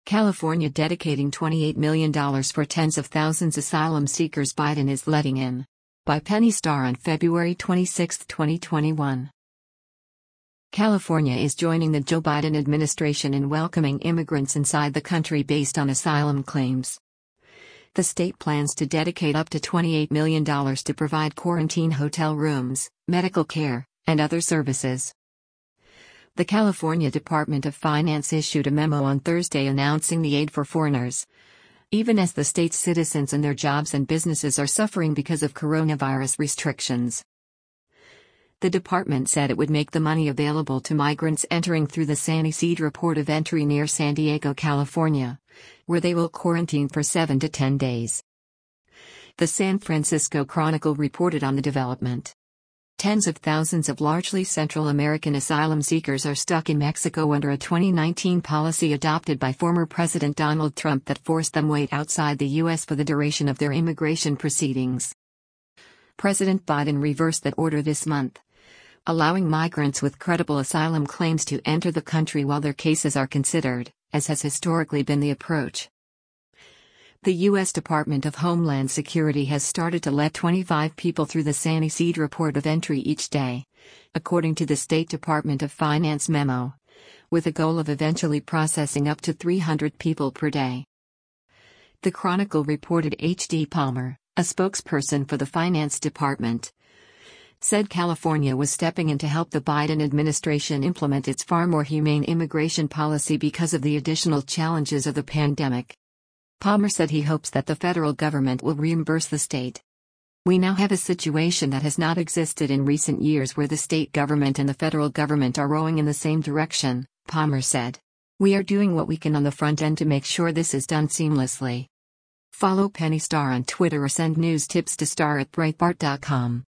California dedicating $28 million for tens of thousands asylum seekers Biden is letting in. By Penny Starr on February 26, 2021. California is joining the Joe Biden administration in welcoming immigrants inside the country based on asylum claims. The state plans to dedicate up to $28 million to provide quarantine hotel rooms, medical care, and other services. The California Department of Finance issued a memo on Thursday announcing the aid for foreigners, even as the state's citizens and their jobs and businesses are suffering because of coronavirus restrictions. The department said it would make the money available to migrants entering through the San Ysidro port of entry near San Diego, California, where they will quarantine for 7 to 10 days. The San Francisco Chronicle reported on the development. Tens of thousands of largely Central American asylum seekers are stuck in Mexico under a 2019 policy adopted by former President Donald Trump that forced them wait outside the U.S. for the duration of their immigration proceedings. President Biden reversed that order this month, allowing migrants with credible asylum claims to enter the country while their cases are considered, as has historically been the approach. The U.S. Department of Homeland Security has started to let 25 people through the San Ysidro port of entry each day, according to the State Department of Finance memo, with a goal of eventually processing up to 300 people per day. The Chronicle reported H.D. Palmer, a spokesperson for the Finance Department, said California was stepping in to help the Biden administration implement its far more humane immigration policy because of the additional challenges of the pandemic. Palmer said he hopes that the federal government will reimburse the state. We now have a situation that has not existed in recent years where the state government and the federal government are rowing in the same direction, Palmer said. We are doing what we can on the front end to make sure this is done seamlessly. Follow Penny Starr on Twitter or send news tips to star@breitbart.com.